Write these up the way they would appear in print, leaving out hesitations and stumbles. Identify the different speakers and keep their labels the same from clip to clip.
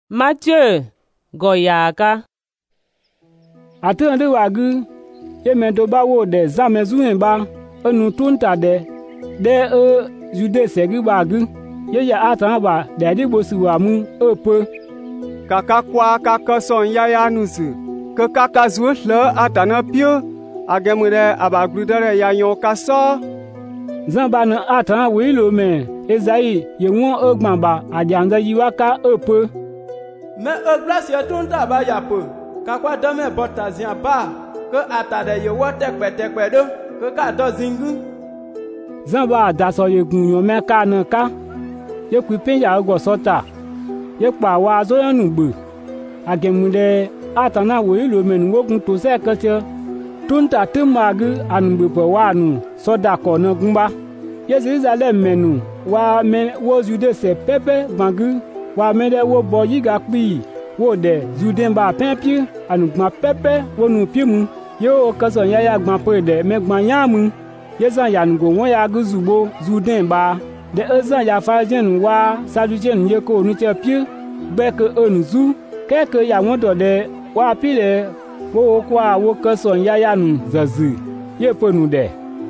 Speaker 1: Matthieu goyaka.
Speaker 2: Atun de wagi yemento ba wo de zamezuin ba enu tunta de jude segi bagi ye ya atan ba de di bosi wa mu ope
Speaker 3: kaka kwa kaka son ya nusu ke kaka zuhle atana pio agemure abagrudere ya yon kaso
Speaker 2: zamba na atan wi lo me ezai ye won ogban ba ajanza yiwaka ope
Speaker 4: me oglas ye tunta ba yapo kakwa dame botazian ba ke atade ye wote kpetekpe do ke ka do zingu
Speaker 2: zamba daso ye gunyo me ka na ka ye kwipin ya go sota ye pa wa zo yanu gbe agemude atana wi lo me nu ogun to se kete tunta temagi anugbe po wa nu soda ko na gunba ye Jerusalem menu wa me wo jude se pepe bangu wa me de wo bo yiga pi wo de jude ba pempi anugba pepe wo nu pimu yo kaso ya gban pe de me gban yamu ye zan ya nugo won ya guzubo jude ba de ezan ya fa jenu wa sadujen ye ko nu te pi gbe ke onuzu keke ya won do de wa pile wo kwa wo kaso ya nu zazu ye ponu de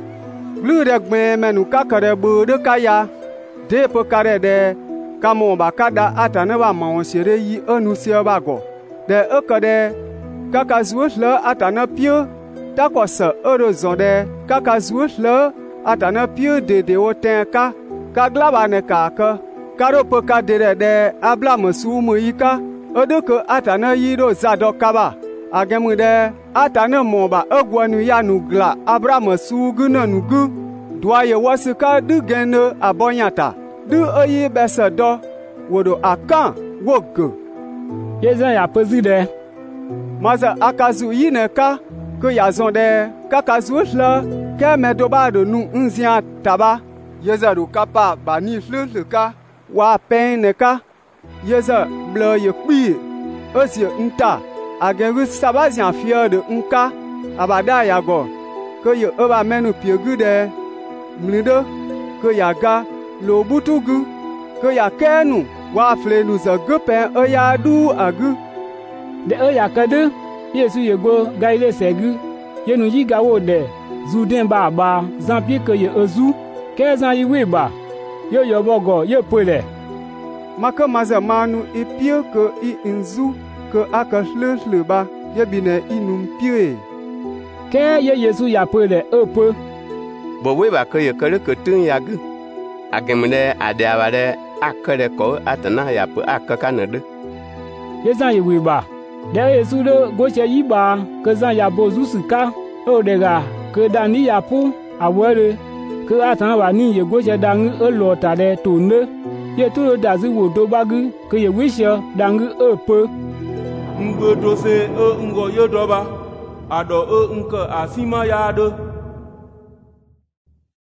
Speaker 3: blu de gbe menu kakare bu de kaya de po kare de kamo ba kada atana ba ma sere yi anu se ba go de okade kaka zuhle atana pio takosa orozon de kaka zuhle atana pio de otenka kaglaba ne kaka karo po kadere de abla su mu yika odoko atana yiro zado kaba agemu de atana mo ba ogwanu yanu gla abraham su gunanu gu doye wasika du geno abonyata du oyi bese do wodo akan wogo
Speaker 2: yezan ya pozide
Speaker 3: maza akazu yineka ko yazonde kakazu hla ke medoba do nu nzia taba yezaru kapa bani hluka wa peneka yeza blo ye kpi osie nta ageru sabazian fier de nka abada yago ko ye oba menu piegude mlido ko yaga lo butugu ko ya kenu wa flenu za gupen oya du agu
Speaker 2: de oya kade yesu yego gaile segu yenu yiga wo de zuden ba zampi ke ye ozu ke zan yiwe ba yo yobogo ye pole
Speaker 3: maka maza manu ipio ko I nzu ko aka hlu ba ye bine inum pie
Speaker 2: ke ye yesu ya pole ope
Speaker 5: bo we ba ke ye kere ke tun yagu agemne ade abare akere ko atana ya pu akaka nede
Speaker 2: yezan yiwe ba de yesu de goche yiba ke zan ya bozu sika o dega ke dani ya pu awere ke atana wa ni ye goche dang elo tade tonne ye turo dazi wo do bagu ke ye wisha dang ope
Speaker 4: ngbo do se o ngo yodoba ado o nko asima ya do